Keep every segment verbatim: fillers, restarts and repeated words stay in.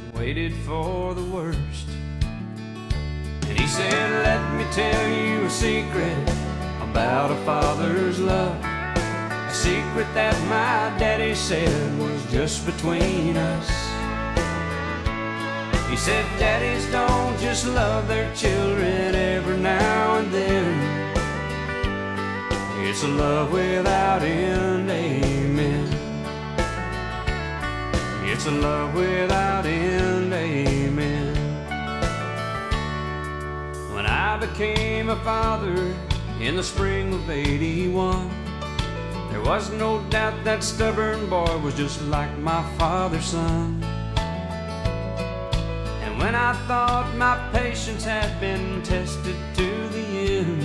waited for the worst. And he said, let me tell you a secret about a father's love, a secret that my daddy said was just between us. He said, daddies don't just love their children every now and then. It's a love without end, amen. It's a love without end, amen. When I became a father in the spring of eighty-one, there was no doubt that stubborn boy was just like my father's son. And when I thought my patience had been tested to the end,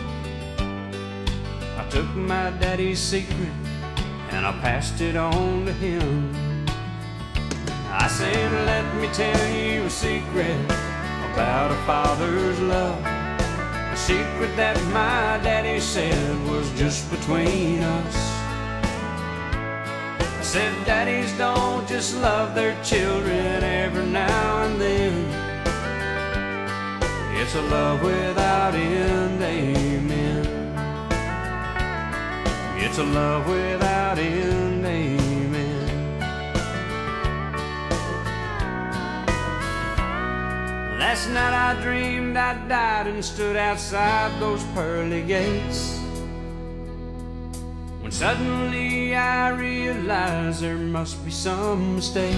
I took my daddy's secret and I passed it on to him. I said, let me tell you a secret about a father's love, a secret that my daddy said was just between us. I said, daddies don't just love their children every now and then. It's a love without end, amen. It's a love without end, amen. Last night I dreamed I died and stood outside those pearly gates, when suddenly I realized there must be some mistake.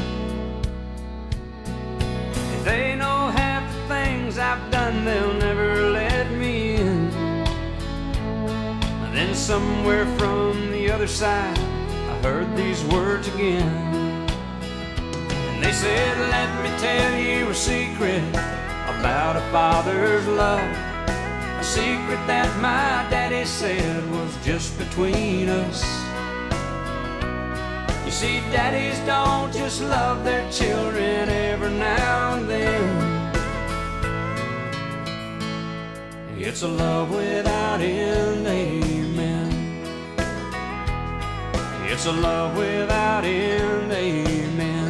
If they know half the things I've done, they'll never let me in. And then somewhere from the other side I heard these words again. And they said, let me tell you a secret about a father's love, a secret that my daddy said was just between us. You see, daddies don't just love their children every now and then. It's a love without end, amen. It's a love without end, amen.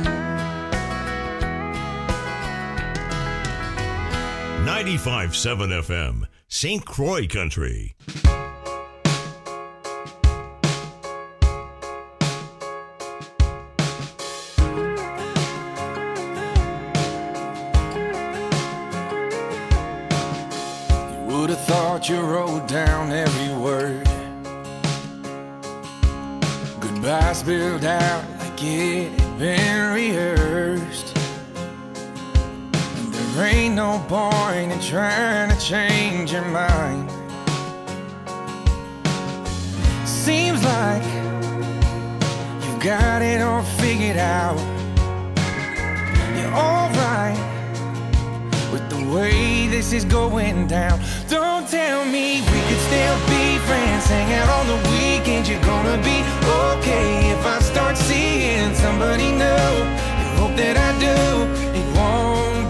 ninety-five point seven F M, Saint Croix Country. You would have thought you wrote down every word. Goodbye spilled out like it had been rehearsed. There ain't no point in trying to change your mind. Seems like you've got it all figured out. You're alright with the way this is going down. Don't tell me we could still be friends, hang out on the weekends. You're gonna be okay if I start seeing somebody new. You hope that I do. It won't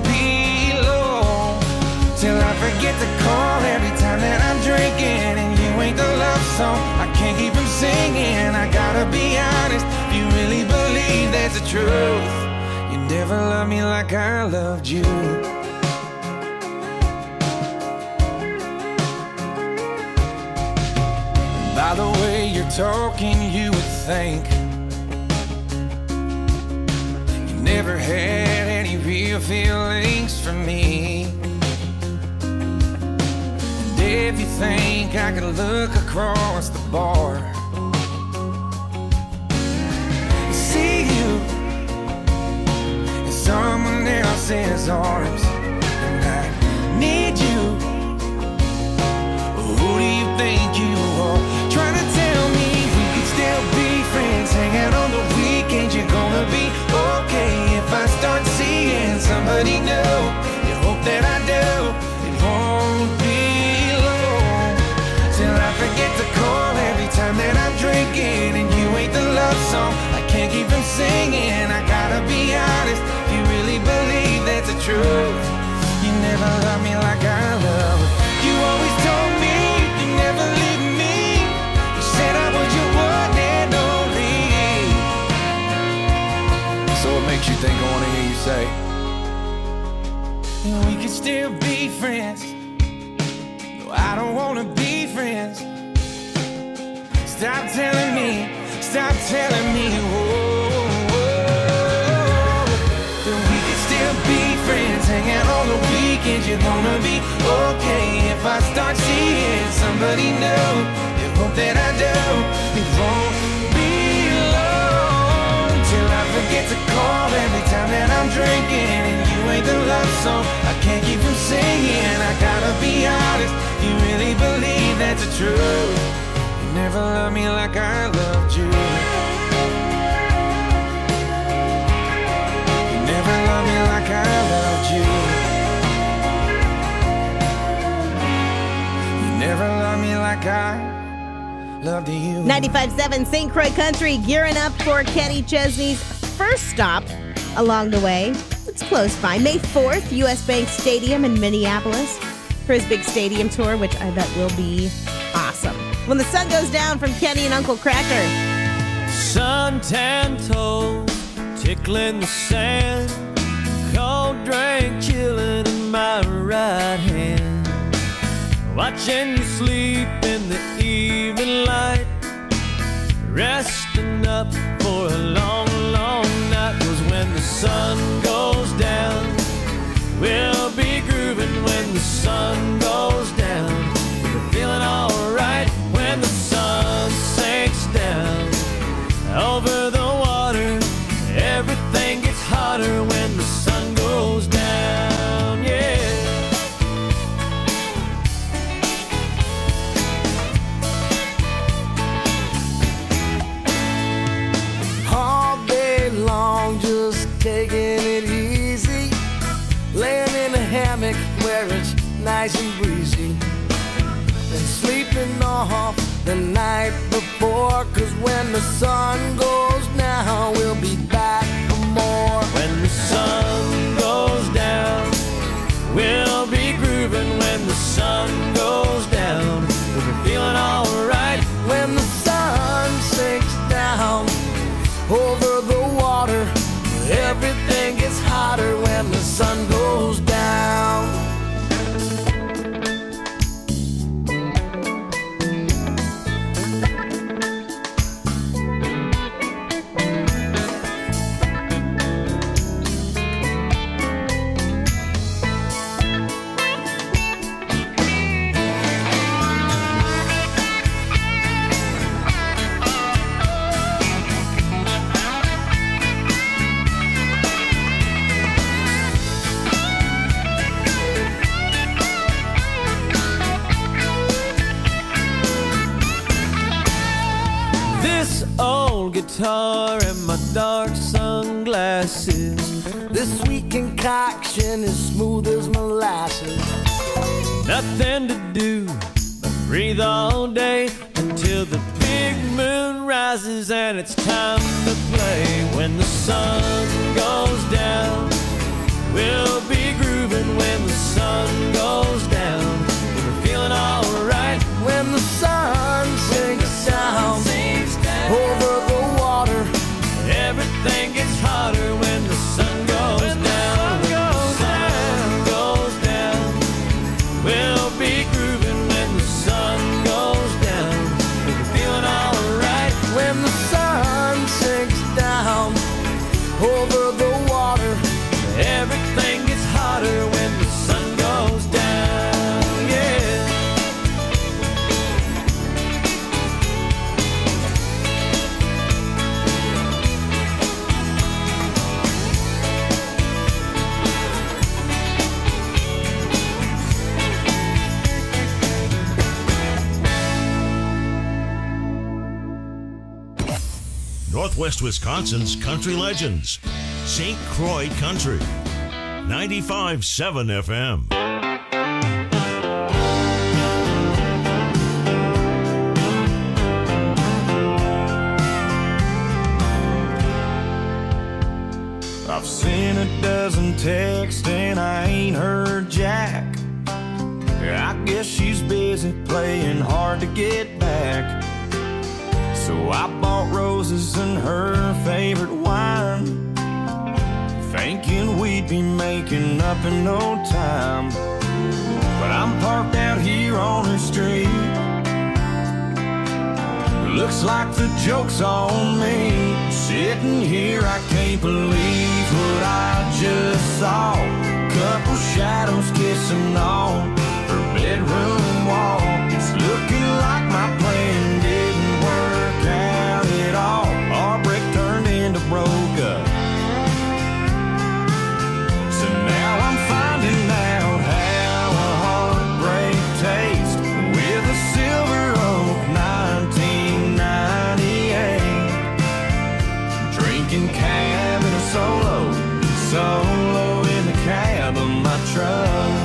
till I forget to call every time that I'm drinking, and you ain't the love song I can't keep from singing. I gotta be honest, if you really believe that's the truth, you never loved me like I loved you. By the way you're talking, you would think you never had any real feelings for me. If you think I could look across the bar, see you in someone else's arms, and I need you. Who do you think you are? Trying to tell me we could still be friends, hang out on the weekends. You're gonna be okay if I start seeing somebody new. You hope that I do. It won't be forget to call every time that I'm drinking, and you ain't the love song I can't keep from singing. I gotta be honest, you really believe that's the truth. You never loved me like I love. You always told me you never leave me. You said I was your one and only. So what makes you think I wanna hear you say and we could still be friends. No, I don't wanna be friends. Stop telling me, stop telling me, whoa, whoa, that we could still be friends. Hang out on the weekends, you're gonna be okay. If I start seeing somebody new, you hope that I do. It won't be long till I forget to call every time that I'm drinking. And you ain't the love song I can't keep from singing. I gotta be honest, you really believe that's the truth. Never loved me like I loved you. You never loved me like I loved you. You never loved me like I loved you. ninety-five point seven Saint Croix Country, gearing up for Kenny Chesney's first stop along the way. It's close by. May fourth, U S Bank Stadium in Minneapolis for his big stadium tour, which I bet will be awesome. When the Sun Goes Down from Kenny and Uncle Cracker. Suntan toes, tickling the sand, cold drink chilling in my right hand, watching you sleep in the evening light, resting up for a long, long night. 'Cause when the sun goes down, we'll be grooving. When the sun goes down, we're feeling alright. When the sun sinks down over the water, everything gets hotter when the sun goes down, yeah. All day long, just taking it easy, laying in a hammock where it's nice and breezy, and sleeping off the night before. 'Cause when the sun goes down, we'll be back for more. When the sun goes down, we'll be grooving. When the sun goes down, we'll be feeling alright. When the sun sinks down over the water, everything gets hotter when the sun goes down. Guitar and my dark sunglasses, this sweet concoction is smooth as molasses. Nothing to do but breathe all day until the big moon rises and it's time to play. When the sun goes down, we'll be grooving. When the sun goes down, we're feeling alright. When the sun sinks down over the water, everything gets hotter when the sun goes when down. The sun goes down. When the sun goes down, we'll be grooving. When the sun goes down, we'll be feeling alright. When the sun sinks down over the water, everything gets hotter when the sun goes down, yeah. Northwest Wisconsin's country legends. Saint Croix Country. ninety-five point seven F M. I've seen a dozen texts and I ain't heard Jack. I guess she's busy playing hard to get back. So I bought roses and her favorite wine. Thank thinking we'd be making up in no time. But I'm parked out here on the street. Looks like the joke's on me. Sitting here, I can't believe what I just saw. Couple shadows kissing on her bedroom wall. It's looking like my plan didn't work out at all. Our break turned into broke up. So now I'm finding out how a heartbreak tastes with a Silver Oak nineteen ninety-eight. Drinking cab in a solo, solo in the cab of my truck.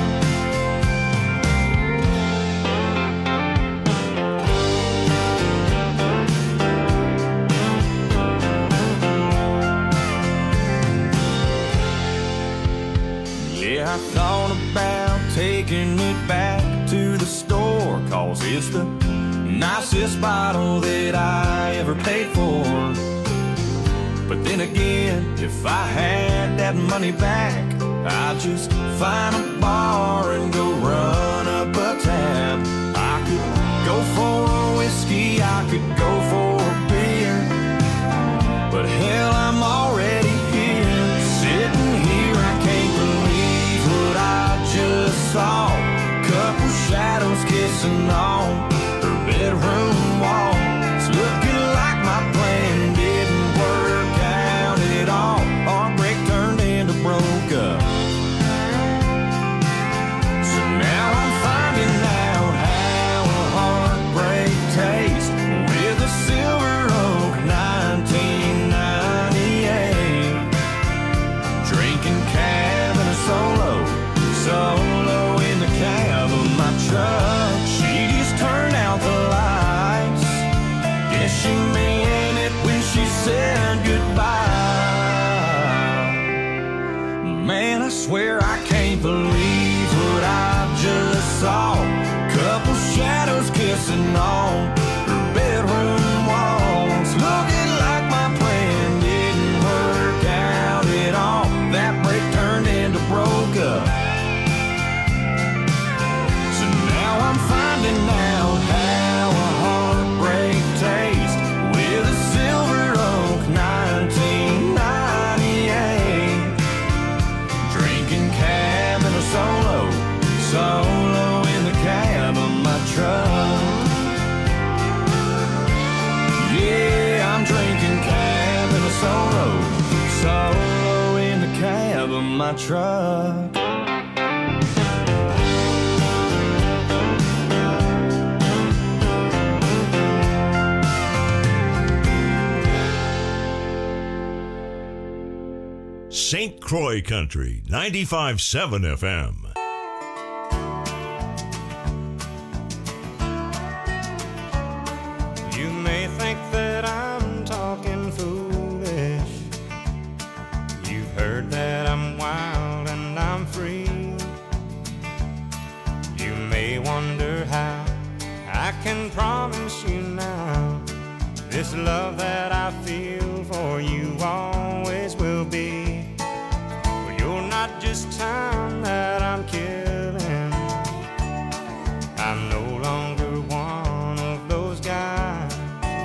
I thought about taking it back to the store, 'cause it's the nicest bottle that I ever paid for. But then again, if I had that money back, I'd just find a bar and go run up a tab. I could go for a whiskey, I could go for a beer, but hell, I'm already here. Sitting here, I can't believe what I just saw. Couple shadows kissing on her bedroom wall. It's looking like my plan didn't work out at all. Our break turned into broke up. So now I'm finding out how a heartbreak tastes with a Silver Oak nineteen ninety-eight. Drinking cab and a solo, solo in the cab of my truck. She just turned out the lights. Guess she meant it when she said goodbye. Man, I swear I can't believe what I just saw. Couple shadows kissing on her bedroom walls. Looking like my plan didn't work out at all. That break turned into broke up. So now I'm finding out how a heartbreak tastes with a Silver Oak nineteen ninety-eight. Drinking cab and a solo, solo in the cab of my truck. Yeah, I'm drinking cab and a solo, solo in the cab of my truck. Saint Croix Country, ninety-five point seven F M. You may think that I'm talking foolish. You've heard that I'm wild and I'm free. You may wonder how I can promise you now this love that I feel for you always will be. Well, you're not just time that I'm killing. I'm no longer one of those guys.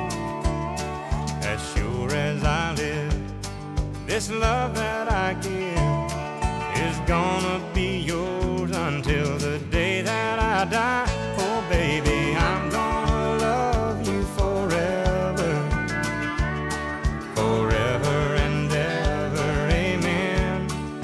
As sure as I live, this love that I give is gonna be yours until the day that I die. Oh baby, I'm gonna love you forever, forever and ever, amen.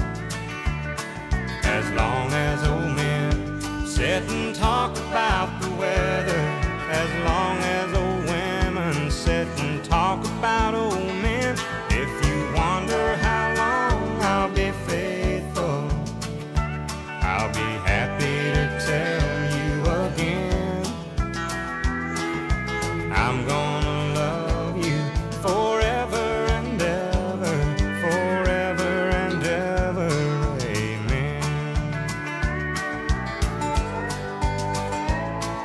As long as old men sit and talk about the weather, as long as old women sit and talk about old men. If you wonder how long I'll be faithful, I'll be happy to tell you again. I'm gonna love you forever and ever, forever and ever, amen.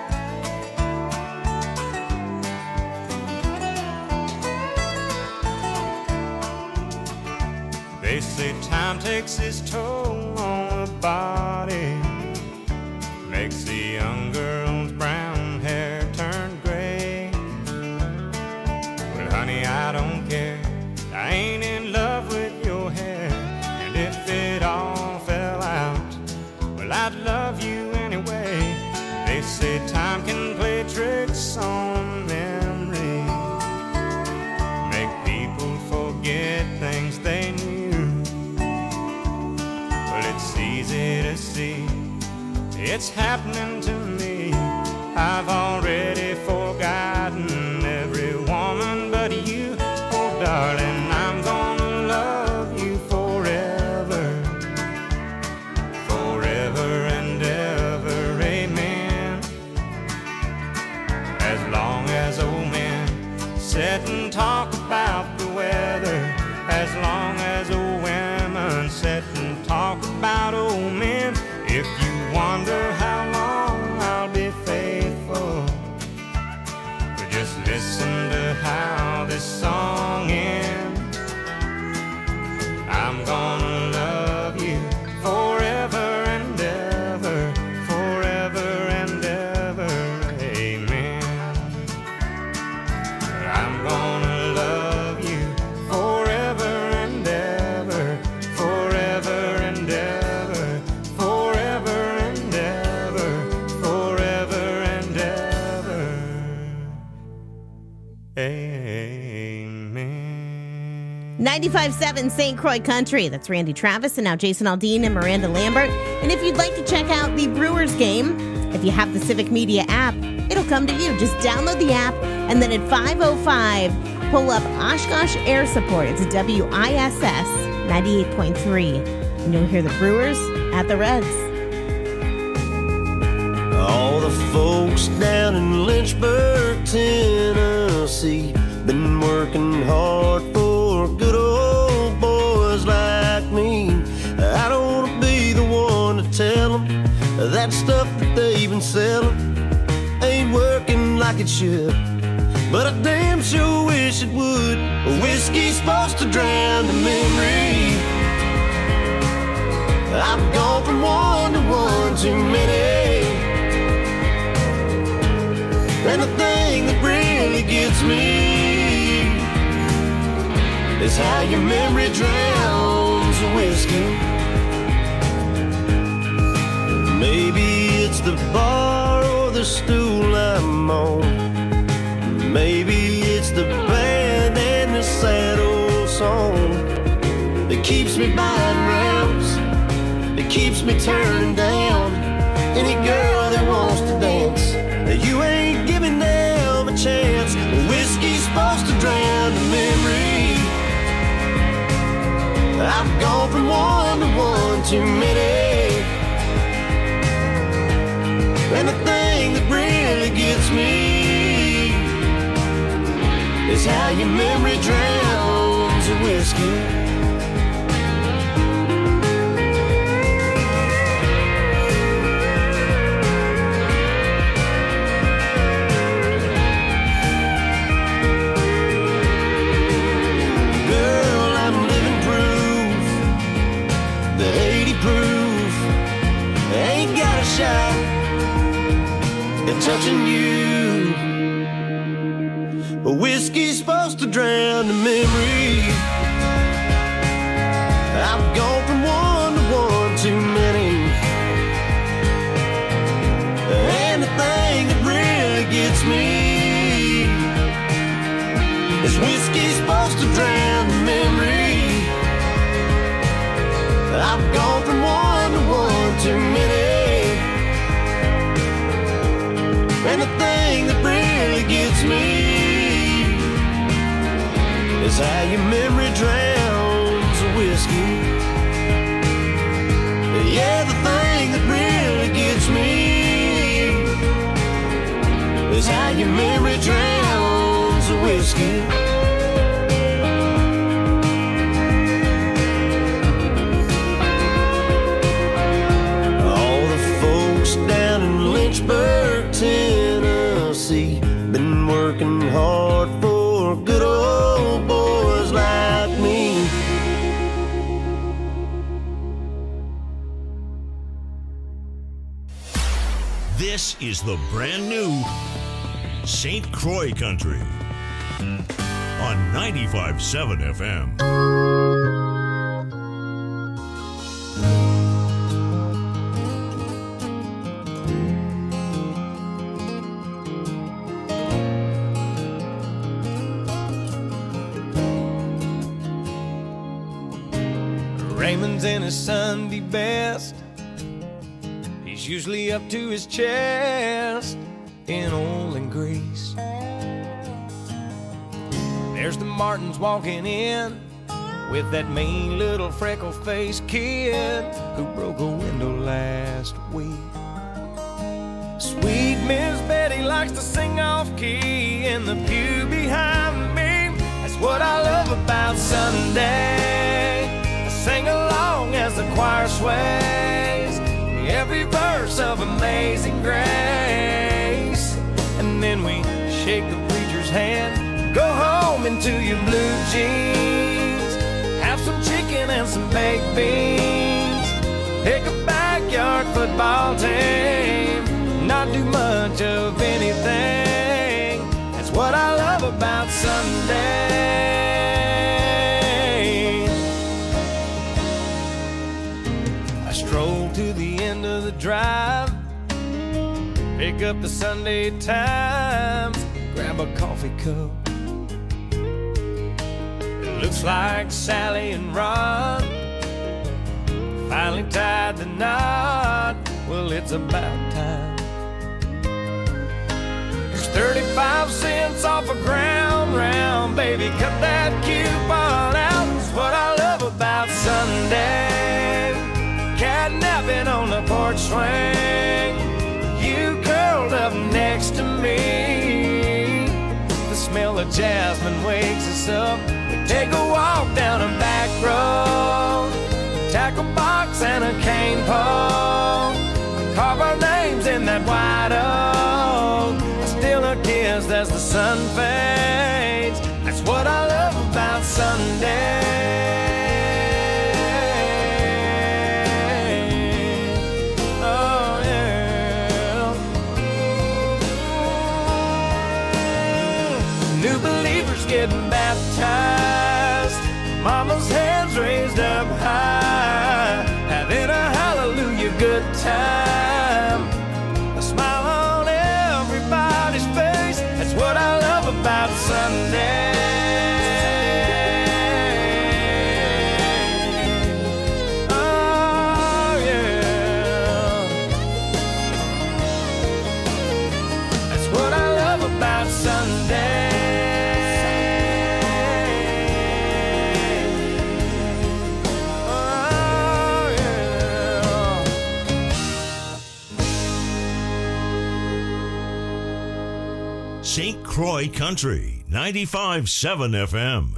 takes its toll on the body, makes the young girl's brown hair turn gray. Well, honey, I don't care, I ain't in love with your hair. And if it all fell out, well, I'd love you anyway. They say time can play tricks on memory, make people forget things they knew. Well, it's easy to see, it's happening to me. I've already forgotten every woman but you. Oh, darling, I'm gonna love you forever, forever and ever, amen. As long as old men sit and talk about the weather, as long as old women sit and talk about old men. If you wonder how long I'll be faithful, well, just listen to how this song ends. I'm gonna love you forever and ever, forever and ever, amen. I'm gonna love you forever and ever, forever and ever, forever and ever, forever and ever, amen. ninety-five point seven Saint Croix Country. That's Randy Travis and now Jason Aldean and Miranda Lambert. And if you'd like to check out the Brewers game, if you have the Civic Media app, it'll come to you. Just download the app and then at five oh five, pull up Oshkosh Air Support. It's a W I S S ninety-eight point three. And you'll hear the Brewers at the Reds. All the folks down in Lynchburg, Tennessee, been working hard for good old boys like me. I don't want to be the one to tell them that stuff that they've been selling ain't working like it should, but I damn sure wish it would. Whiskey's supposed to drown the memory. I've gone from one to one too many, and the thing that really gets me is how your memory drowns the whiskey. Maybe it's the bar or the stool I'm on. Maybe it's the band and the sad old song that keeps me buying rounds, that keeps me turning down any girl that wants to dance. You ain't giving them a chance. Whiskey's supposed to drown the memory. I've gone from one to one too many, and the thing that really gets me is how your memory drowns the whiskey. Touching you, whiskey's supposed to drown the memory. I've gone from one to one too many, and the thing that really gets me is whiskey's supposed to drown the memory. I've gone from one to one too many, and the thing that really gets me is how your memory drowns the whiskey. Yeah, the thing that really gets me is how your memory drowns the whiskey. All the folks down in Lynchburg, Tennessee, been working hard for good old boys like me. This is the brand new Saint Croix Country on ninety-five point seven F M. Raymond's in his Sunday best. He's usually up to his chest in oil and grease. There's the Martins walking in with that mean little freckle-faced kid who broke a window last week. Sweet Miss Betty likes to sing off-key in the pew behind me. That's what I love about Sunday. I sing along as the choir sways every verse of Amazing Grace. And then we shake the preacher's hand, go home into your blue jeans, have some chicken and some baked beans, pick a backyard football team, not do much of anything. That's what I love about Sunday. I stroll to the end of the drive, pick up the Sunday Times, grab a coffee cup. It looks like Sally and Ron finally tied the knot. Well, it's about time. There's thirty-five cents off a ground round, baby, cut that coupon out. That's what I love about Sunday. Catnapping on the porch swing, you curled up next to me. The smell of jasmine wakes us up. We take a walk down a back road, tackle box and a cane pole, carve our names in that white oak. I steal a kiss as the sun fades. That's what I love about Sunday. Getting baptized, mama's hands raised up high, having a hallelujah good time, a smile on everybody's face. That's what I love about Sunday. Oh yeah, that's what I love about Sunday. Saint Croix Country, ninety-five point seven F M.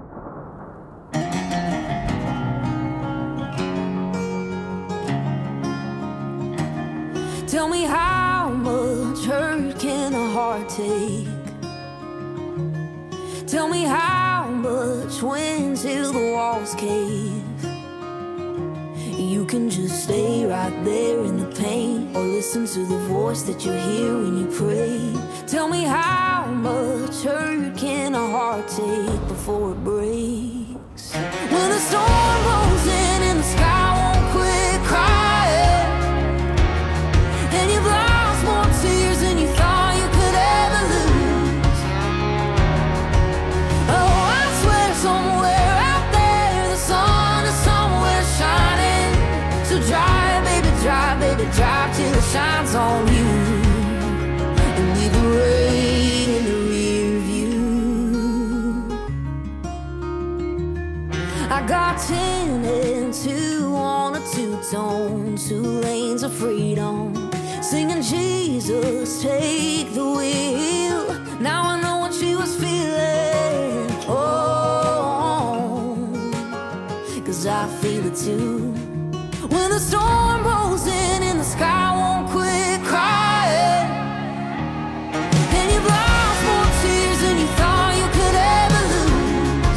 Tell me, how much hurt can a heart take? Tell me, how much when till the walls cave? You can just stay right there in the pain, or listen to the voice that you hear when you pray. Tell me, how much hurt can a heart take before it breaks? When the storm rolls in and the sky won't quit crying, and you've lost more tears than you thought you could ever lose. Oh, I swear somewhere out there the sun is somewhere shining. So drive, baby, drive, baby, drive till it shines on you, and leave the rain in the rear view. I got ten and two on a two-tone, two lanes of freedom, singing Jesus, take the wheel. Now I know what she was feeling, oh, 'cause I feel it too. When the storm rolls in and the sky won't quit crying, and you've lost more tears than you thought you could ever lose.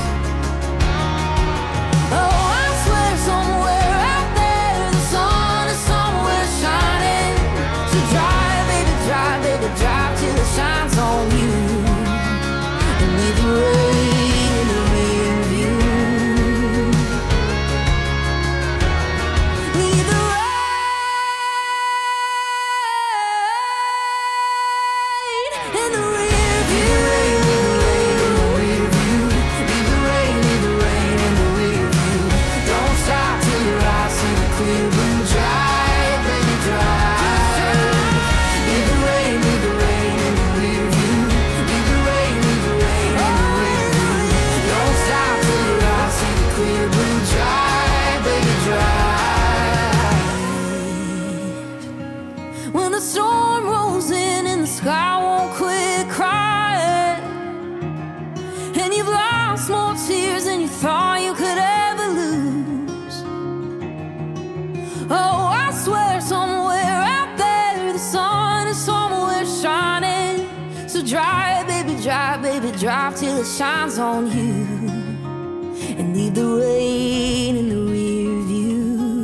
Oh, I swear somewhere out there the sun is somewhere shining. So drive, clear blue drive, baby, drive. Leave the rain, leave the rain in the rear view. Leave the rain, leave the rain in the rear view. Don't stop till your eyes see the clear blue drive, baby, drive. When the storm rolls in and the sky won't quit crying, and you've lost more tears than you thought you could ever lose. Oh, I swear somewhere out there the sun is somewhere shining. So drive, baby, drive, baby, drive till it shines on you, and leave the rain in the rear view.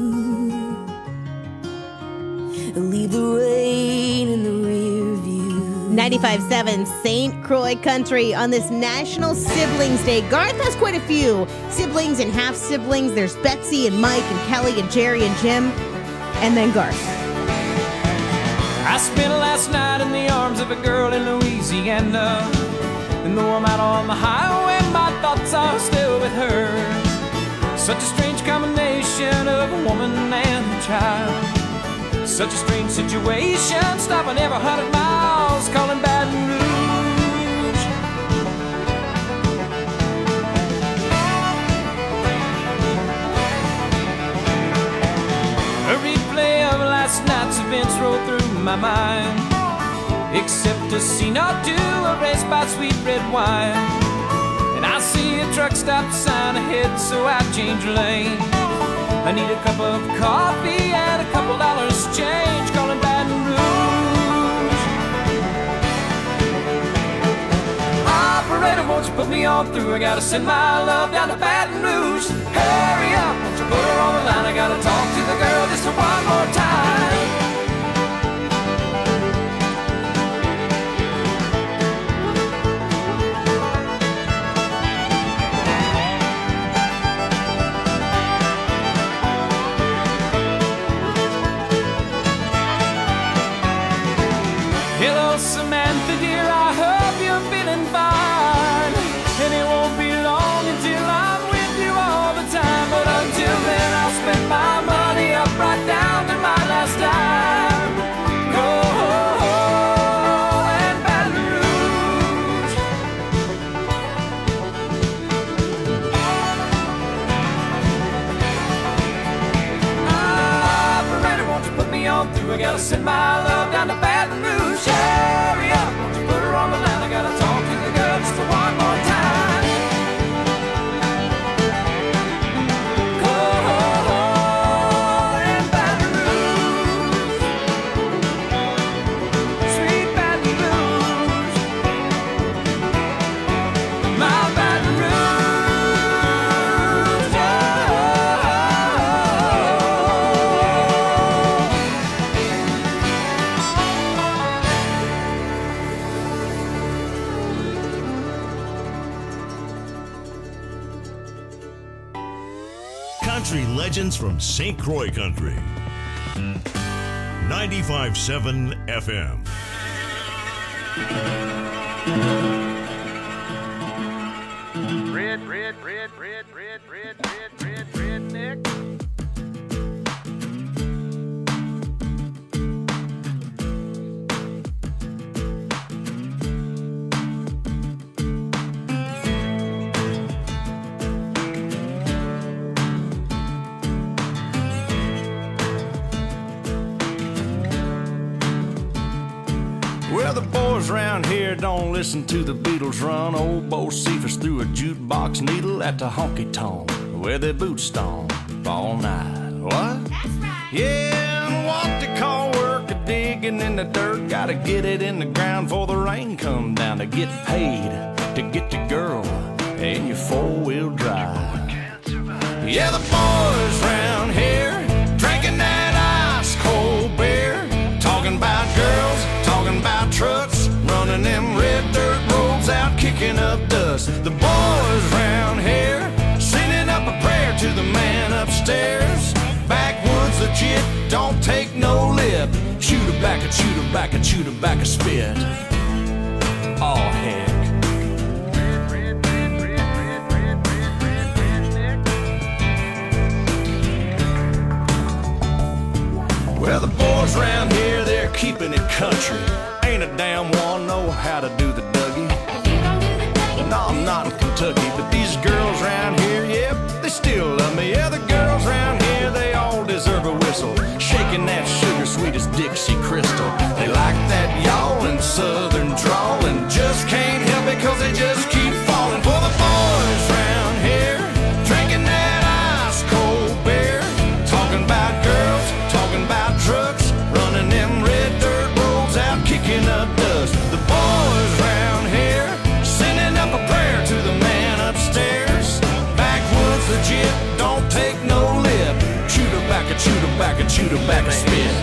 Leave the rain in the rear view. ninety-five point seven Saint Croix Country on this National Siblings Day. Garth has quite a few siblings and half-siblings. There's Betsy and Mike and Kelly and Jerry and Jim. And then Garth. I spent last night in the arms of a girl in Louisiana. And though I'm out on the highway, my thoughts are still with her. Such a strange combination of a woman and a child. Such a strange situation, stopping every hundred miles, calling Baton Rouge. A replay of last night's events roll through my mind, except a scene or two erased by sweet red wine. And I see a truck stop sign ahead, so I change lane. I need a cup of coffee and a couple dollars change, calling Baton Rouge. Operator, won't you put me on through? I gotta send my love down to Baton Rouge. Hurry up, won't you put her on the line? I gotta talk to the girl just one more time. Hello, Samantha, dear, I hope you're feeling fine. And it won't be long until I'm with you all the time. But until then, I'll spend my money up right down to my last dime. Go and Baton Rouge. Operator, won't you put me on through? I gotta send my love down to Baton Rouge. Hurry up, won't you put her on the line? I gotta talk to the girl just one more time. Go and Baton Rouge, sweet Baton Rouge, my Baton Rouge, Country legends from Saint Croix Country. ninety-five point seven F M. Red, red, red, red, red, red, red, red, redneck. Well, the boys around here don't listen to the Beatles run. Old Bo Cephas threw a jukebox needle at the honky-tonk where they boot stomp all night. What? That's right. Yeah, and what they call work a digging in the dirt. Gotta get it in the ground before the rain come down to get paid, to get the girl in your four-wheel drive. Yeah, the boys round here drinking that ice-cold beer, talking about girls, talking about trucks, running them red dirt roads out, kicking up dust. The boys round here sending up a prayer to the man upstairs. Backwoods legit, don't take no lip. Shoot her back and shoot her back and shoot her back a spit. Oh heck. keeping it country. Ain't a damn one know how to do the Dougie. No, I'm not in Kentucky, but these girls around here, yep, they still love me. Yeah, the girls around here, they all deserve a whistle. Shaking that sugar sweet as Dixie Crystal. They like that yawling southern drawl and just can't help it cause they just keep falling for the boys round here. Drinking that ice cold beer. Talking about girls, talking about trucks. Running them red dirt roads out, kicking up dust. The boys round here sending up a prayer to the man upstairs. Backwoods legit, don't take no lip. Chew tobacco, chew tobacco, chew tobacco, spit.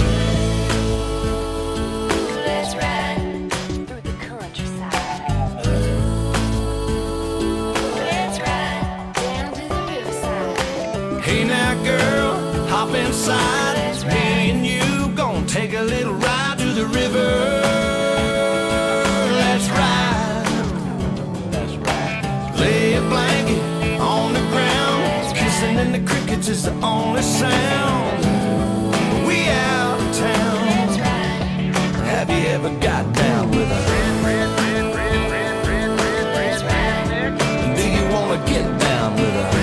Let's ride through the countryside. Let's ride down to the riverside. Hey now girl, hop inside. Me and you gon' take a little ride to the river. Let's ride. Let's ride. Lay a blanket on the ground. Kissing in the crickets is the only sound. We out of town. Let's ride. Have you ever got down with a Let's ride. Do you wanna get down with a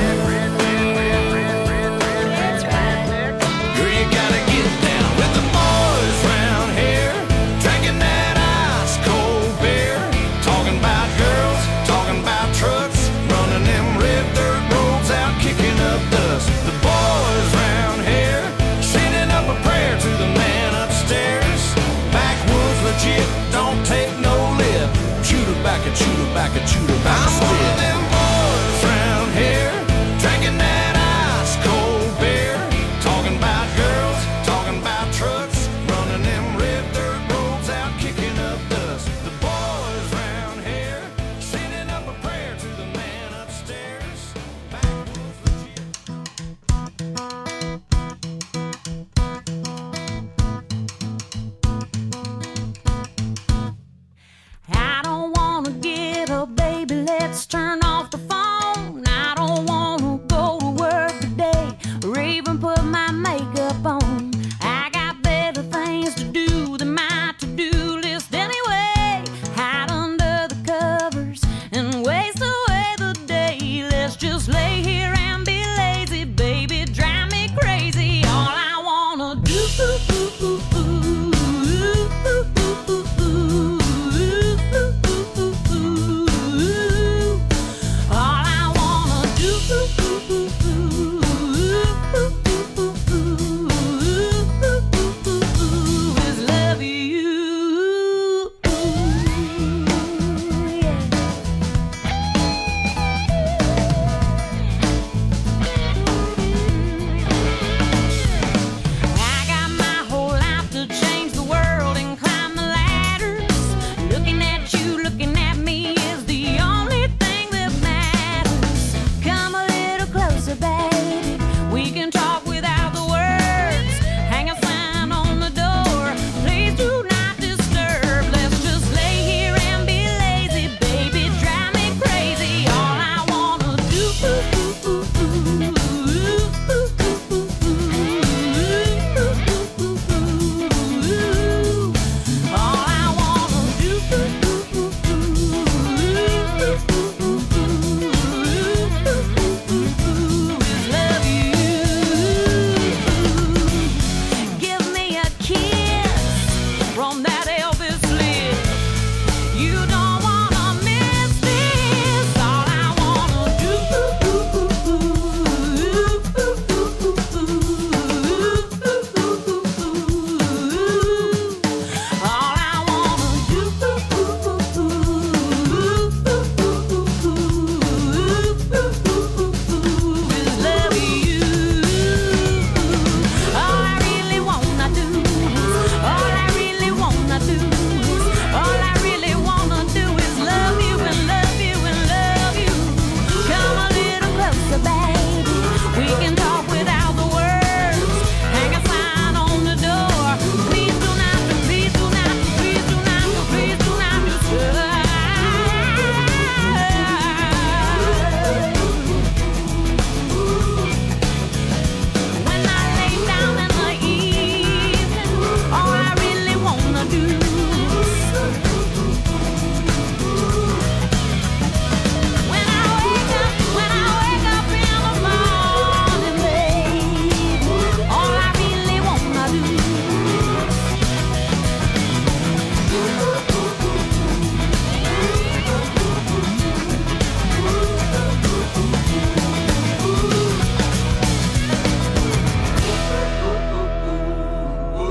Let's ride. Girl, you gotta get down with the boys round here. Drinking that ice cold beer. Talking about girls, talking about trucks. Running them red dirt roads out, kicking up dust. The boys round here sending up a prayer to the man upstairs. Backwoods legit, don't take no lip. Chew tobacco, chew tobacco, chew tobacco. I'm one of them boys round here. Drinking that ice cold beer. Talking about girls, talking about trucks. Running them red dirt roads out, kicking up dust. The boys round here sending up a prayer to the man upstairs. Backwoods legit. I don't wanna get up, baby, let's turn off the phone. I don't wanna go to work today or even put my makeup on. I got better things to do than my to-do list anyway. Hide under the covers and waste away the day. Let's just lay here and be lazy, baby, drive me crazy. All I wanna do all I wanna do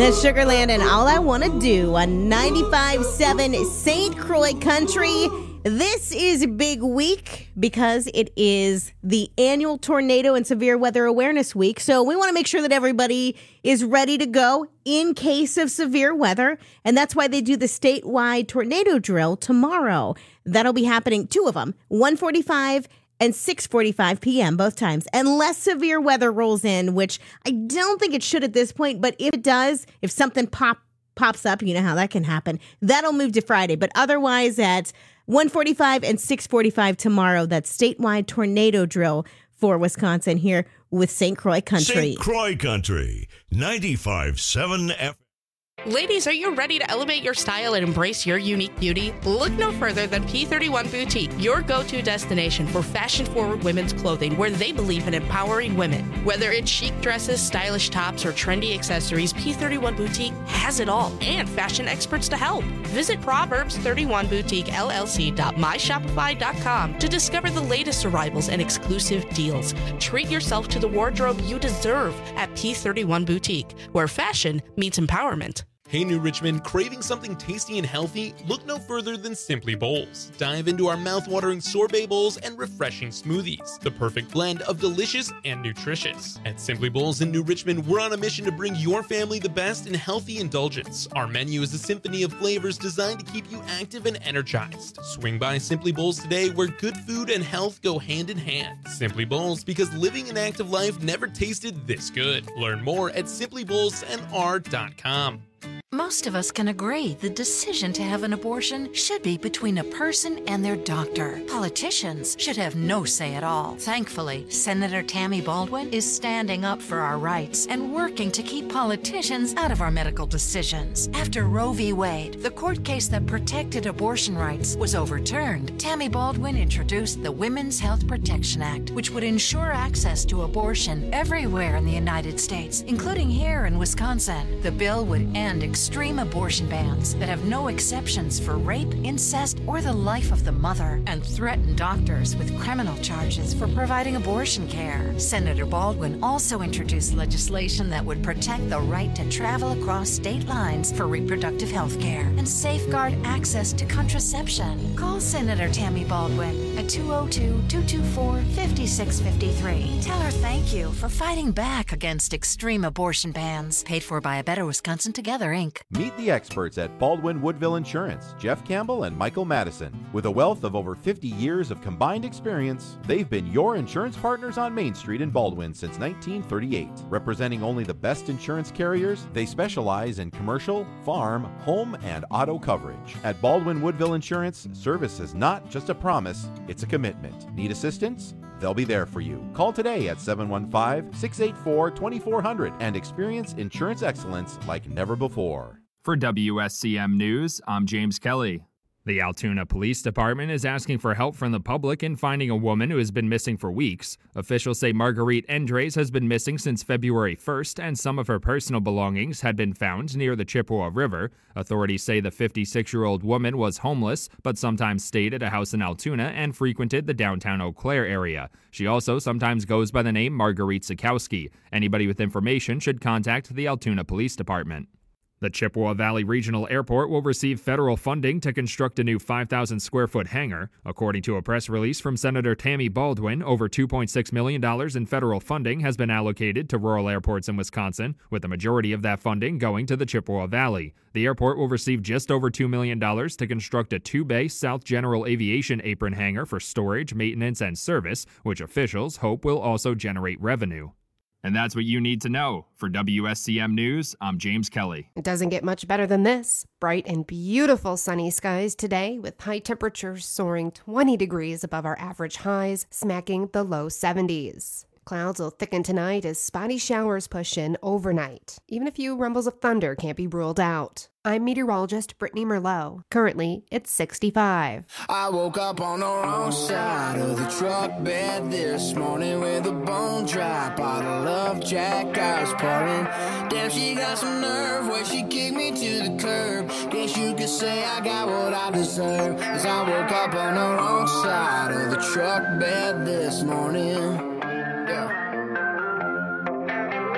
That's Sugarland and All I Want to Do on ninety-five point seven Saint Croix Country. This is a big week because it is the annual Tornado and Severe Weather Awareness Week. So we want to make sure that everybody is ready to go in case of severe weather. And that's why they do the statewide tornado drill tomorrow. That'll be happening, two of them, one forty-five and six forty-five p.m. both times, unless severe weather rolls in, which I don't think it should at this point. But if it does, if something pop pops up, you know how that can happen, that'll move to Friday. But otherwise, at one forty-five and six forty-five tomorrow, that statewide tornado drill for Wisconsin here with Saint Croix Country. Saint Croix Country, ninety-five point seven F M. Ladies, are you ready to elevate your style and embrace your unique beauty? Look no further than P thirty-one Boutique, your go-to destination for fashion-forward women's clothing where they believe in empowering women. Whether it's chic dresses, stylish tops, or trendy accessories, P thirty-one Boutique has it all and fashion experts to help. Visit Proverbs thirty-one Boutique L L C dot my shopify dot com to discover the latest arrivals and exclusive deals. Treat yourself to the wardrobe you deserve at P thirty-one Boutique, where fashion meets empowerment. Hey New Richmond, craving something tasty and healthy? Look no further than Simply Bowls. Dive into our mouth-watering sorbet bowls and refreshing smoothies, the perfect blend of delicious and nutritious. At Simply Bowls in New Richmond, we're on a mission to bring your family the best in healthy indulgence. Our menu is a symphony of flavors designed to keep you active and energized. Swing by Simply Bowls today, where good food and health go hand in hand. Simply Bowls, because living an active life never tasted this good. Learn more at simply bowls n r dot com. Most of us can agree the decision to have an abortion should be between a person and their doctor. Politicians should have no say at all. Thankfully, Senator Tammy Baldwin is standing up for our rights and working to keep politicians out of our medical decisions. After Roe v. Wade, the court case that protected abortion rights, was overturned, Tammy Baldwin introduced the Women's Health Protection Act, which would ensure access to abortion everywhere in the United States, including here in Wisconsin. The bill would end extreme abortion bans that have no exceptions for rape, incest, or the life of the mother, and threaten doctors with criminal charges for providing abortion care. Senator Baldwin also introduced legislation that would protect the right to travel across state lines for reproductive health care and safeguard access to contraception. Call Senator Tammy Baldwin at two oh two, two two four, five six five three. Tell her thank you for fighting back against extreme abortion bans. Paid for by A Better Wisconsin Together, Incorporated. Meet the experts at Baldwin Woodville Insurance, Jeff Campbell and Michael Madison. With a wealth of over fifty years of combined experience, they've been your insurance partners on Main Street in Baldwin since nineteen thirty-eight. Representing only the best insurance carriers, they specialize in commercial, farm, home, and auto coverage. At Baldwin Woodville Insurance, service is not just a promise, it's a commitment. Need assistance? They'll be there for you. Call today at seven one five, six eight four, two four zero zero and experience insurance excellence like never before. For W S C M News, I'm James Kelly. The Altoona Police Department is asking for help from the public in finding a woman who has been missing for weeks. Officials say Marguerite Endres has been missing since February first, and some of her personal belongings had been found near the Chippewa River. Authorities say the fifty-six-year-old woman was homeless, but sometimes stayed at a house in Altoona and frequented the downtown Eau Claire area. She also sometimes goes by the name Marguerite Sikowski. Anybody with information should contact the Altoona Police Department. The Chippewa Valley Regional Airport will receive federal funding to construct a new five thousand square foot hangar. According to a press release from Senator Tammy Baldwin, over two point six million dollars in federal funding has been allocated to rural airports in Wisconsin, with the majority of that funding going to the Chippewa Valley. The airport will receive just over two million dollars to construct a two-bay South General Aviation apron hangar for storage, maintenance, and service, which officials hope will also generate revenue. And that's what you need to know. For W S C M News, I'm James Kelly. It doesn't get much better than this. Bright and beautiful sunny skies today, with high temperatures soaring twenty degrees above our average highs, smacking the low seventies. Clouds will thicken tonight as spotty showers push in overnight. Even a few rumbles of thunder can't be ruled out. I'm meteorologist Brittany Merlot. Currently, it's sixty-five. I woke up on the wrong side of the truck bed this morning with a bone dry bottle of Jack I was pouring. Damn, she got some nerve where she kicked me to the curb. Guess you could say I got what I deserve. Cause I woke up on the wrong side of the truck bed this morning. Yeah.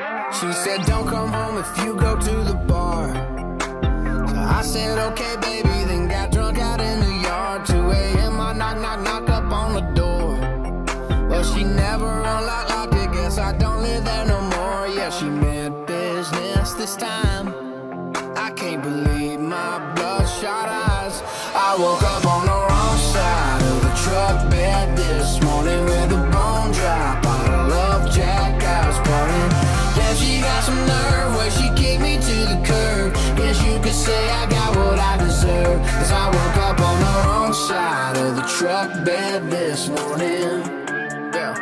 She said, don't come home if you go to the bar. So I said, okay, baby, then got drunk out in the yard. two a.m. I knock, knock, knock up on the door. But she never unlocked, locked it. Guess I don't live there no more. Yeah, she meant business this time. I can't believe my bloodshot eyes. I woke up on the wrong side of the truck bed this morning with a bone dry bottle of Jack I was pouring. Yeah, she got some nerve where she kicked me to the curb. Guess you could say I got what I deserve. Cause I woke up on the wrong side of the truck bed this morning. Yeah.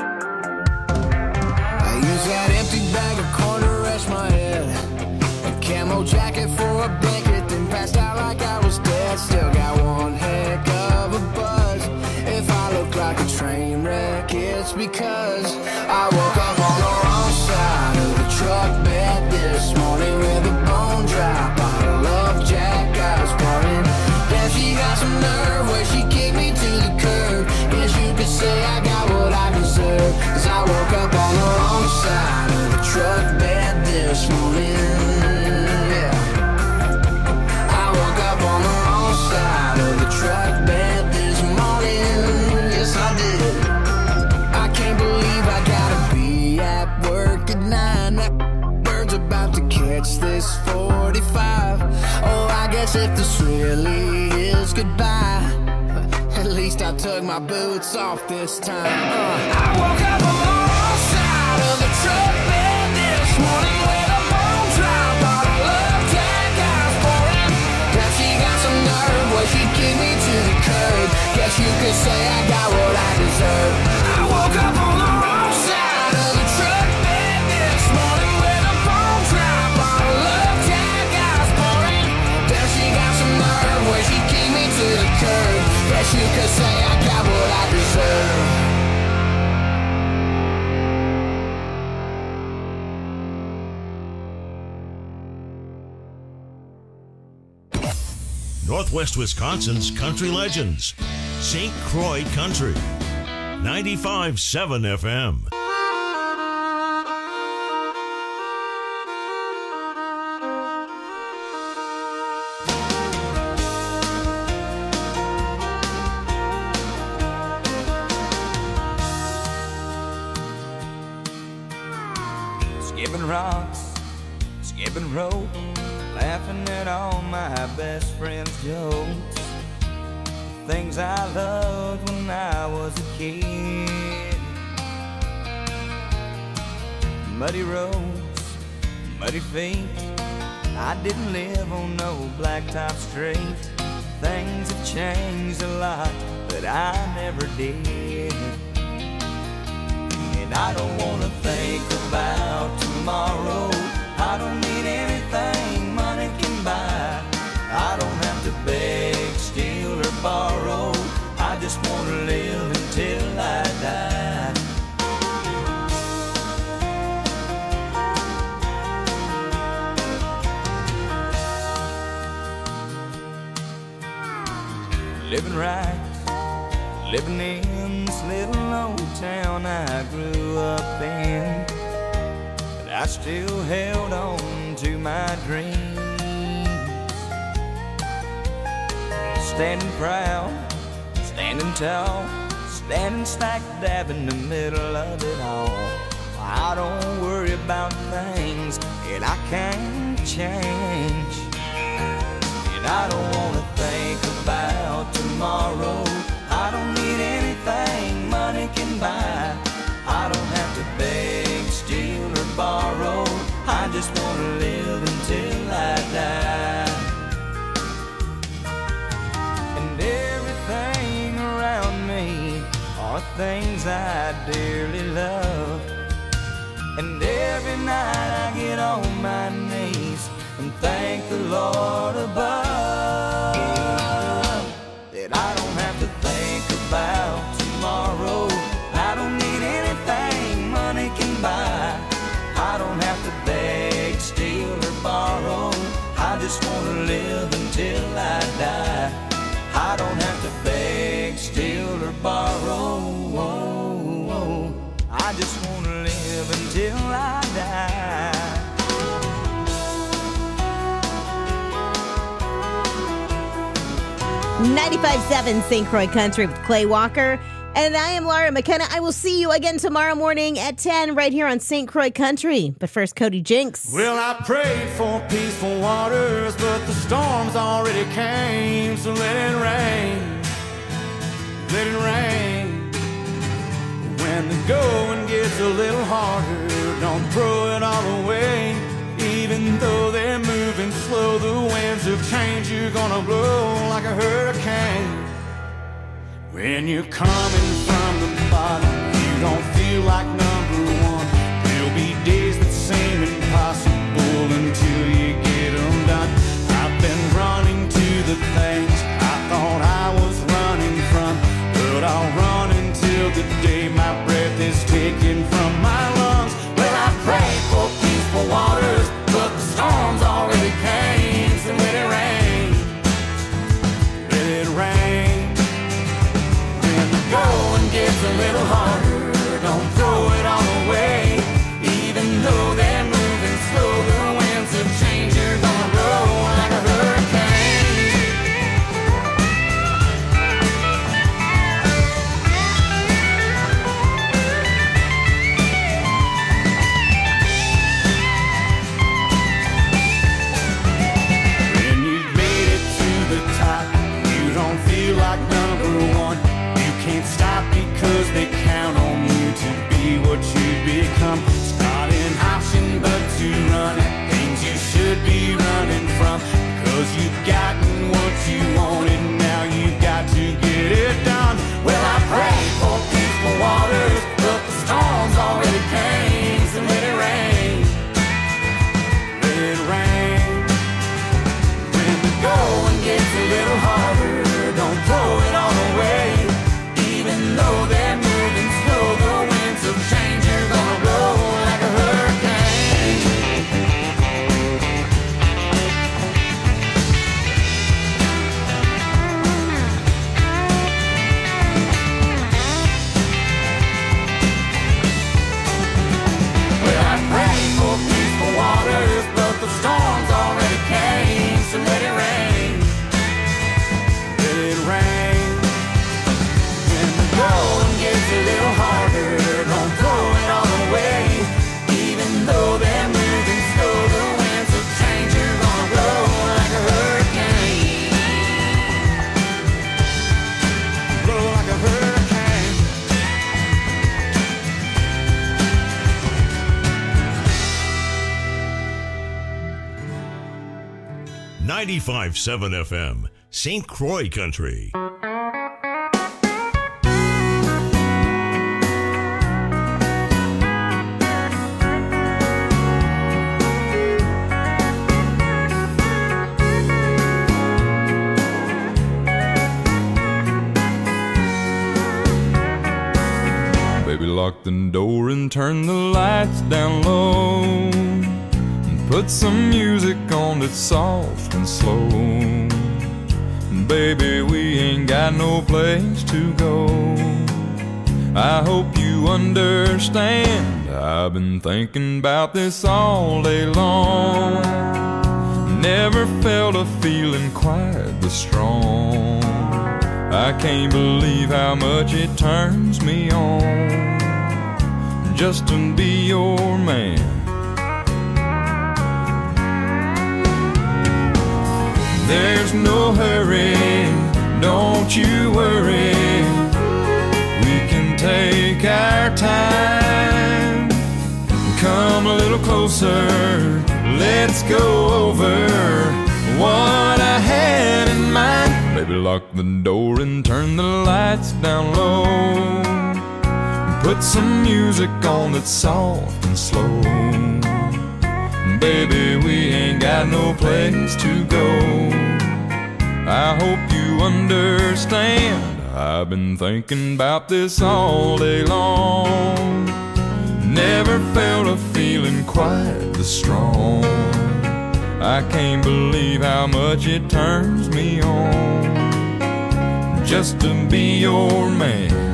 I used that empty bag of corn to rest my head. Camo jacket for a blanket, then passed out like I was dead. Still got one heck of a buzz. If I look like a train wreck, it's because I woke up on the wrong side of the truck bed this morning with a bone dry bottle of Jack I was pouring. Yeah, she got some nerve where she kicked me to the curb. Guess you could say I got what I deserve. Cause I woke up on the wrong side of the truck bed this morning. On the wrong side of the truck bed this morning. Yes, I did. I can't believe I gotta be at work at nine. That bird's about to catch this forty-five. Oh, I guess if this really is goodbye, at least I took my boots off this time. uh. I woke up on the wrong side of the truck bed this morning with a bone dry bottle of Jack I was pouring. She got some nerve where she kicked me to the curb. Guess you could say I got what I deserve. I woke up on the wrong side of the truck bed this morning with a bone dry bottle of Jack I was pouring. Then she got some nerve where she kicked me to the curb. Guess you could say I got what I deserve. Northwest Wisconsin's country legends. Saint Croix Country. ninety-five point seven F M. Skipping rocks, skipping rope, laughing at all my best friends' jokes. Things I loved when I was a kid. Muddy roads, muddy feet. I didn't live on no blacktop street. Things have changed a lot, but I never did. And I don't wanna think about tomorrow. I don't need anything money can buy. I don't have to beg, steal, or borrow. I just want to live until I die. Living right, living in this little old town I grew up in. But I still held on to my dreams. Standing proud, standing tall, standing smack dab in the middle of it all. I don't worry about things that I can't change. And I don't wanna think about tomorrow. I don't need anything money can buy. I don't have to beg, steal, or borrow. I just wanna live until I die. And everything around me are things I dearly love. And every night I get on my knees and thank the Lord above that I don't have to think about tomorrow. I don't need anything money can buy. I don't have to beg, steal, or borrow. I just want to live until I die. I don't have to beg, steal, or borrow. I just want to live until I die. ninety-five point seven Saint Croix Country with Clay Walker. And I am Laura McKenna. I will see you again tomorrow morning at ten right here on Saint Croix Country. But first, Cody Jinks. Well, I prayed for peaceful waters, but the storms already came. So let it rain, let it rain. When the going gets a little harder, don't throw it all away. Even though they're moving slow, the winds of change, you're gonna blow like a hurricane. When you're coming from the bottom, you don't feel like number one. There'll be days that seem impossible until you get them done. I've been running to the things I thought I was running from, but I'll run until the day my breath is taken from my lungs. Well, I prayed for peaceful waters, but the storms already came. So let it rain, let it rain. Going gets a little harder, don't throw it all away. Even though they're moving slow, the winds of change, you're gonna blow like a When you've made it to the top, you don't feel like number one. Can't stop because they count on you to be what you become. It's not an option but to run at things you should be running from, because you've gotten what you wanted, now you've got to get it done. Well, I prayed for peaceful waters, but the storms already came. So let it rain, let it rain. When the going gets a little harder, don't throw it all away. Even though they're moving slow, the winds of change, you're gonna blow like a hurricane. Well, I prayed for peaceful waters, but the storms already came. So let it rain, let it rain. Going gets a little harder, don't throw it all away. Even though they're moving slow, the winds of change, you're gonna blow like a hurricane. Blow like a hurricane. ninety-five point seven F M, Saint Croix Country. Lock the door and turn the lights down low, and put some music on that's soft and slow. And baby, we ain't got no place to go. I hope you understand, I've been thinking about this all day long. Never felt a feeling quite this strong. I can't believe how much it turns me on just to be your man. There's no hurry, don't you worry. We can take our time. Come a little closer, let's go over what I had in mind. Baby, lock the door and turn the lights down low. Put some music on that's soft and slow. Baby, we ain't got no place to go. I hope you understand, I've been thinking about this all day long. Never felt a feeling quite this strong. I can't believe how much it turns me on just to be your man.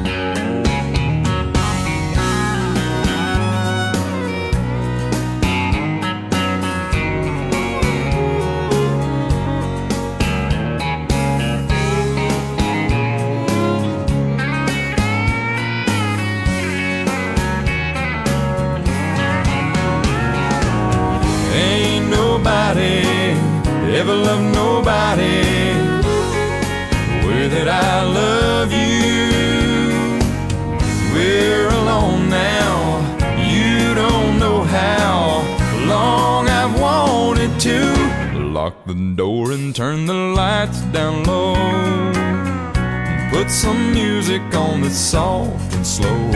ever loved nobody the way that I love you. We're alone now, you don't know how long I've wanted to lock the door and turn the lights down low and put some music on that's soft and slow.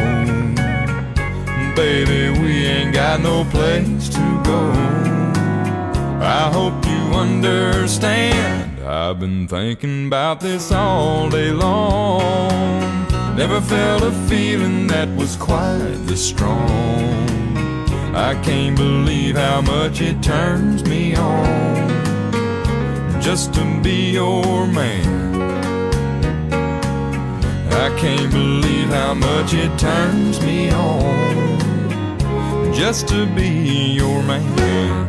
Baby, we ain't got no place to go. I hope you understand. I've been thinking about this all day long. Never felt a feeling that was quite this strong. I can't believe how much it turns me on just to be your man. I can't believe how much it turns me on just to be your man.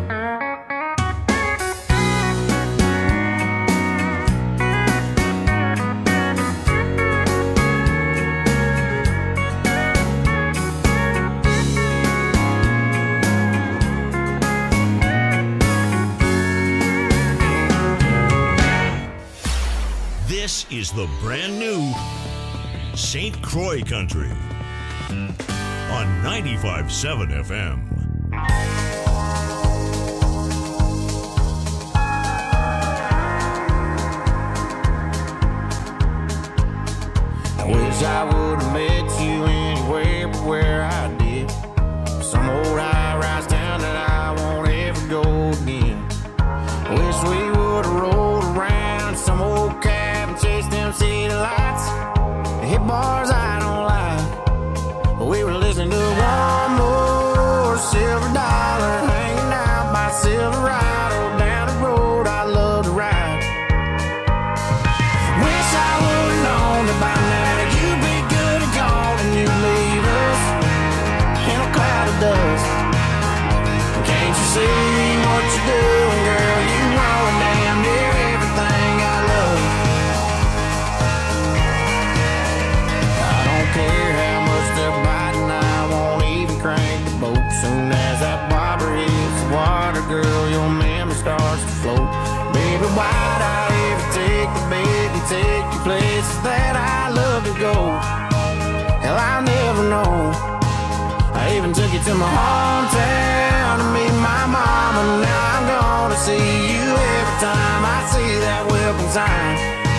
This is the brand new Saint Croix Country on ninety-five point seven F M. I wish I would have met you anywhere but where I did. Some old high-rise town that I won't ever go again. I wish we would have rolled around some old cab and chased them city lights. Hit bars I don't like, but we were listening to one more Silver Dollar, hanging out by Silverado down the road I love to ride. Wish I would've known that by now you'd be good and gone and you'd leave us in a cloud of dust. Can't you see what you're doing, girl? You ruin damn near everything I love. I don't care how much they're biting, I won't even crank the boat. Soon as that bobber hits the water, girl, your memory starts to float. Baby, why'd I ever take the bait and take you places that I love to go? Hell, I'll never know. I even took you to my hometown to meet my mama. Now I'm gonna see you every time I see that welcome sign.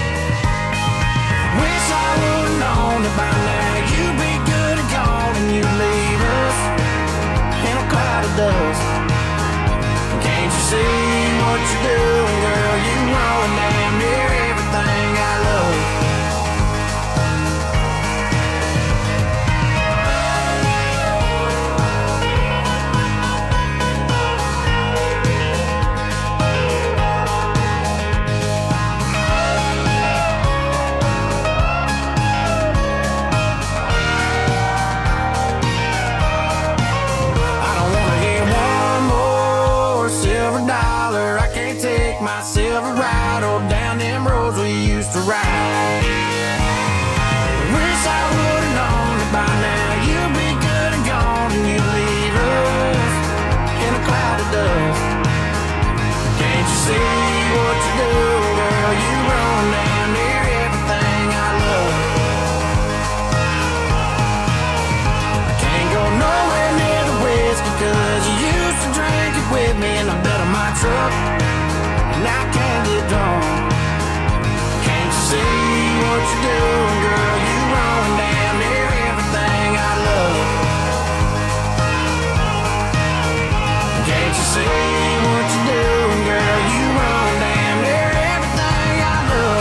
Wish I would've known that by now you'd be good and gone and you'd leave us in a cloud of dust. Can't you see what you're doing, girl? You ruin damn near everything I love. Silverado down them roads we used to ride. Wish I would've known that by now you'd be good and gone and you'd leave us in a cloud of dust. Can't you see what you're doing, girl? You run down near everything I love. I can't go nowhere near the whiskey cause you used to drink it with me in the bed of my truck. And I can't get drunk. Can't you see what you're doing, girl? You run damn near everything I love. Can't you see what you're doing, girl? You run damn near everything I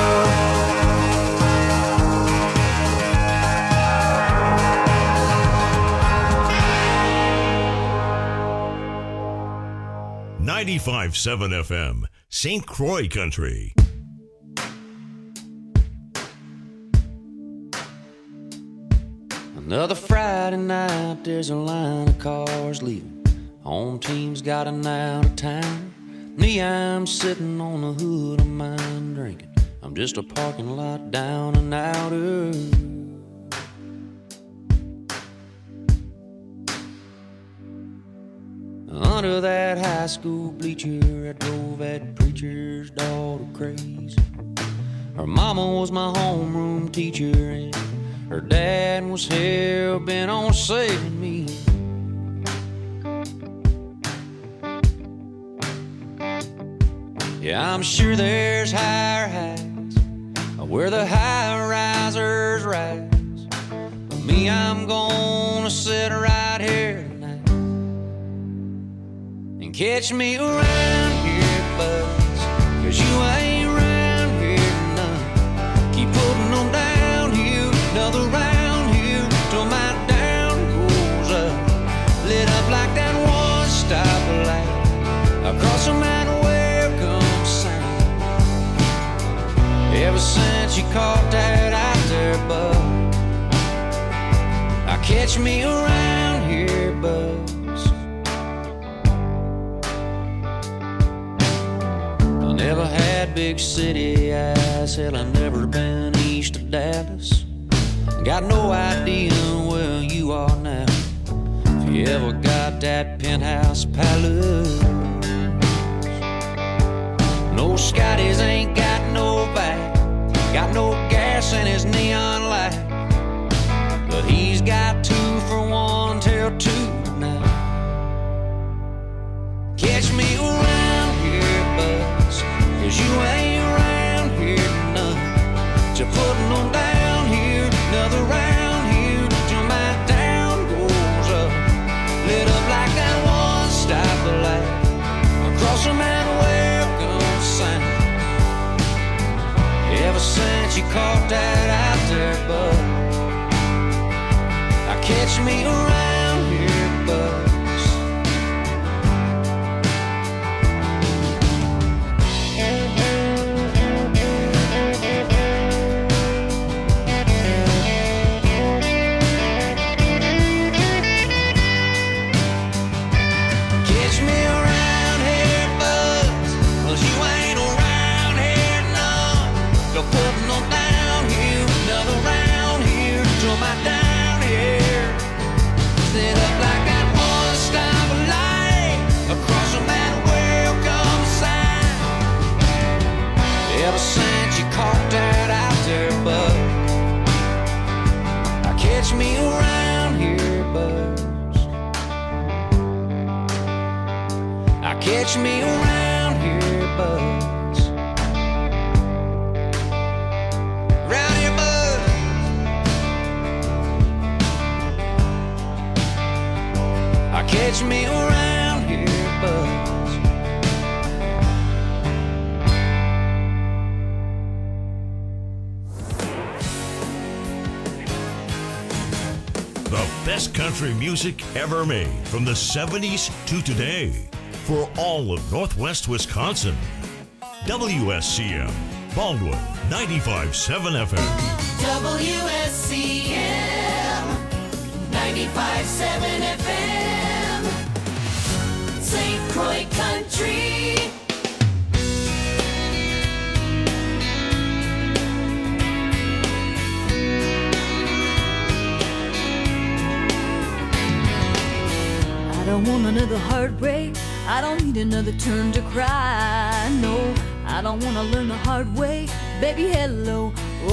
love. ninety-five point seven F M, Saint Croix Country. Another Friday night, there's a line of cars leaving. Home team's got an out of town. Me, I'm sitting on the hood of mine drinking. I'm just a parking lot down and outer. front of that high school bleacher, I drove that preacher's daughter crazy. Her mama was my homeroom teacher, and her dad was hell-bent on saving me. Yeah, I'm sure there's higher heights where the high-risers rise. But me, I'm gonna sit right here tonight and catch me around here, buzz, 'cause you ain't around here none. Keep putting them down here, another round here, till my down goes up, lit up like that one-stop light across the mountain. Ever since you caught that out there, bud, I catch me around here, buzz. I never had big city eyes, hell, I never been east of Dallas. Got no idea where you are now, if you ever got that penthouse palace. No Scotties ain't got no back, got no gas in his neon light, but he's got two for one till two now. Catch me around here, buzz, 'cause you ain't around here none. So putting them down here, another round here, till my down goes up, lit up like that one-stop light across the mountain. Ever since you caught that out there, bud, I catch me around here, buzz. Catch me around here, buzz, 'cause you ain't around here none. Go putting them down here, another round here, till my down here, lit up like that one-stop light across the mountain welcome sign. Ever since you caught that out there, bud, I catch me around here, buzz. I catch me around here, buzz. Catch me around here, buzz. The best country music ever made from the seventies to today for all of Northwest Wisconsin. W S C M, Baldwin, ninety-five point seven F M. W S C M, ninety-five point seven F M, Saint Croix Country. I don't want another heartbreak, I don't need another turn to cry. No, I don't want to learn the hard way. Baby, hello,